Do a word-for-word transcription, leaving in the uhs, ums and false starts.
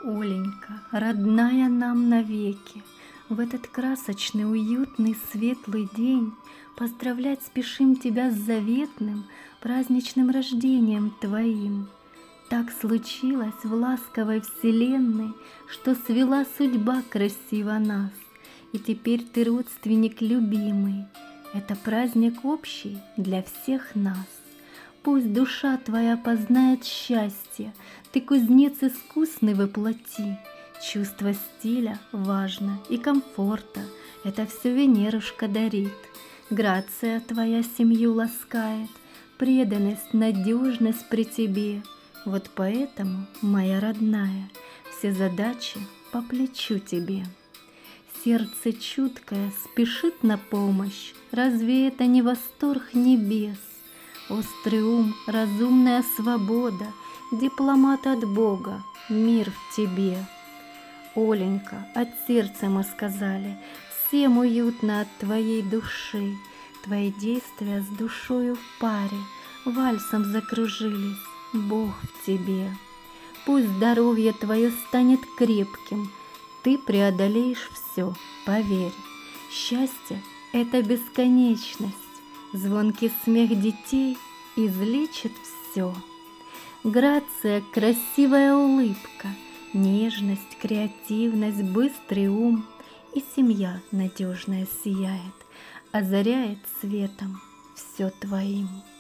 Оленька, родная нам навеки, в этот красочный, уютный, светлый день поздравлять спешим тебя с заветным праздничным рождением твоим. Так случилось в ласковой вселенной, что свела судьба красиво нас, и теперь ты родственник любимый. Это праздник общий для всех нас. Пусть душа твоя познает счастье, ты кузнец искусный воплоти. Чувство стиля важно и комфорта, это все Венерушка дарит. Грация твоя семью ласкает, преданность, надежность при тебе. Вот поэтому, моя родная, все задачи по плечу тебе. Сердце чуткое спешит на помощь, разве это не восторг небес? Острый ум, разумная свобода, дипломат от Бога, мир в тебе. Оленька, от сердца мы сказали, всем уютно от твоей души. Твои действия с душою в паре вальсом закружились, Бог в тебе. Пусть здоровье твое станет крепким, ты преодолеешь все, поверь. Счастье — это бесконечность, звонкий смех детей излечит все. Грация, красивая улыбка, нежность, креативность, быстрый ум, и семья надежная сияет, озаряет светом все твоим.